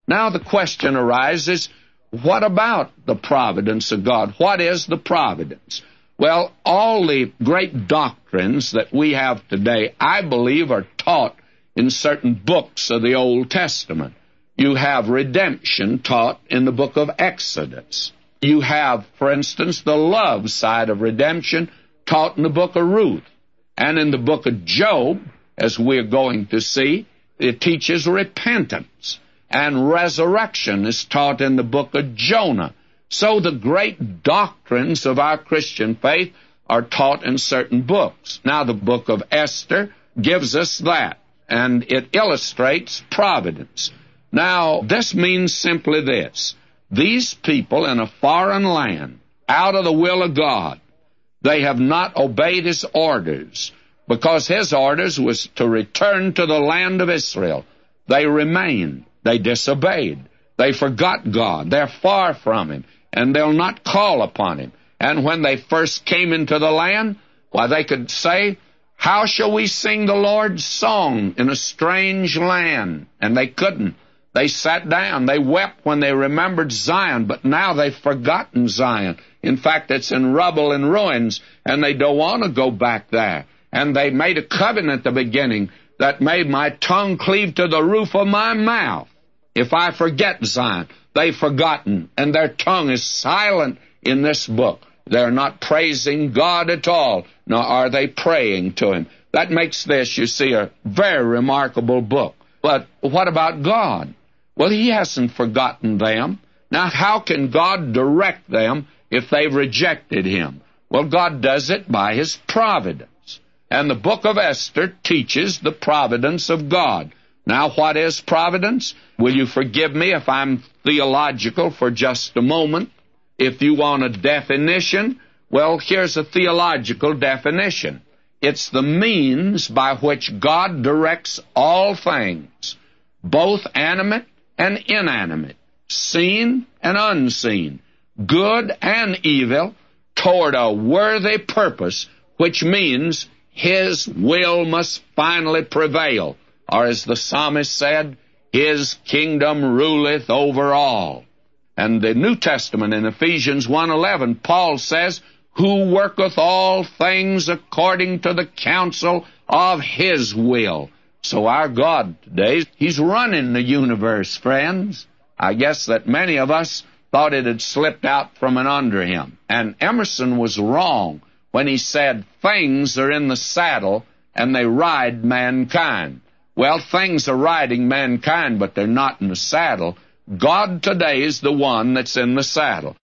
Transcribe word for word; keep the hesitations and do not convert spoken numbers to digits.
Now the question arises, what about the providence of God? What is the providence? Well, all the great doctrines that we have today, I believe, are taught in certain books of the Old Testament. You have redemption taught in the book of Exodus. You have, for instance, the love side of redemption taught in the book of Ruth. And in the book of Job, as we're going to see, it teaches repentance. And resurrection is taught in the book of Jonah. So the great doctrines of our Christian faith are taught in certain books. Now, the book of Esther gives us that, and it illustrates providence. Now, this means simply this. These people in a foreign land, out of the will of God, they have not obeyed His orders, because His orders was to return to the land of Israel. They remained. They disobeyed. They forgot God. They're far from Him, and they'll not call upon Him. And when they first came into the land, why, they could say, how shall we sing the Lord's song in a strange land? And they couldn't. They sat down. They wept when they remembered Zion, but now they've forgotten Zion. In fact, it's in rubble and ruins, and they don't want to go back there. And they made a covenant at the beginning that made my tongue cleave to the roof of my mouth. If I forget Zion, they've forgotten, and their tongue is silent in this book. They're not praising God at all, nor are they praying to Him. That makes this, you see, a very remarkable book. But what about God? Well, He hasn't forgotten them. Now, how can God direct them if they've rejected Him? Well, God does it by His providence. And the book of Esther teaches the providence of God. Now, what is providence? Will you forgive me if I'm theological for just a moment? If you want a definition, well, here's a theological definition. It's the means by which God directs all things, both animate and inanimate, seen and unseen, good and evil, toward a worthy purpose, which means His will must finally prevail. Or as the psalmist said, His kingdom ruleth over all. And the New Testament in Ephesians one eleven, Paul says, who worketh all things according to the counsel of His will. So our God today, He's running the universe, friends. I guess that many of us thought it had slipped out from and under Him. And Emerson was wrong when he said, things are in the saddle and they ride mankind. Well, things are riding mankind, but they're not in the saddle. God today is the one that's in the saddle.